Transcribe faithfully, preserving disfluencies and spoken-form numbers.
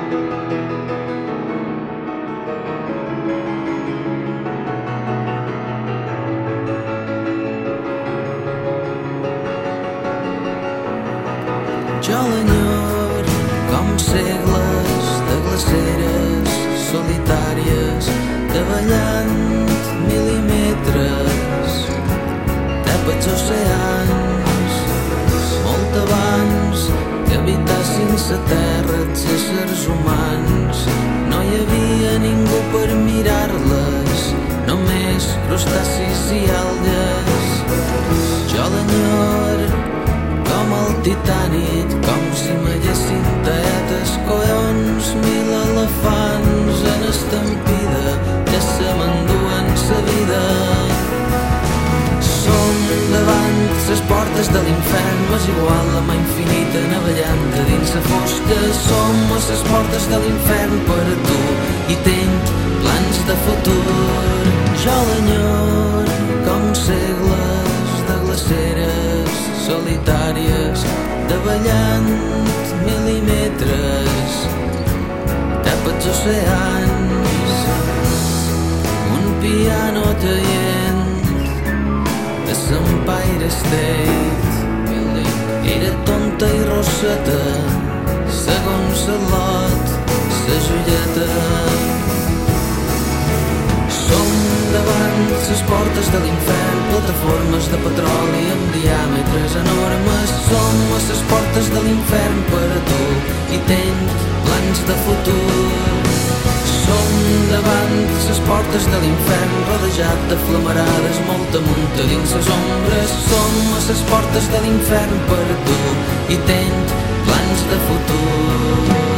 Jo l'enyor com segles de glaceres solitàries davallant mil·límetres tapats oceans molt abans que habitassin la terra els éssers humans. No hi havia ningú per mirar-les, només crustacis i algues. Jo l'enyor com el Titànic, com si m'haguessin tallat els collons mil elefants en estampida que se m'enduen sa vida. Som davant les portes de l'infern, m'és igual la mà infinita navellant a dins la fosca. Som a les portes de l'infern per a tu i tenc plans de futur. Jo l'enyor com segles de glaceres solitàries davallant mil·límetres tapats oceans. Un piano traient de l'Empire State era tonta i rosseta segons el lot, la joieta. Som davant les portes de l'infern, plataformes de petroli amb diàmetres enormes. Som a les portes de l'infern per a tu i tenc plans de futur. Som davant les portes de l'infern, rodejat de flamarades molt amunt a dins les ombres. Som a les portes de l'infern per a tu i tenc plans de futur.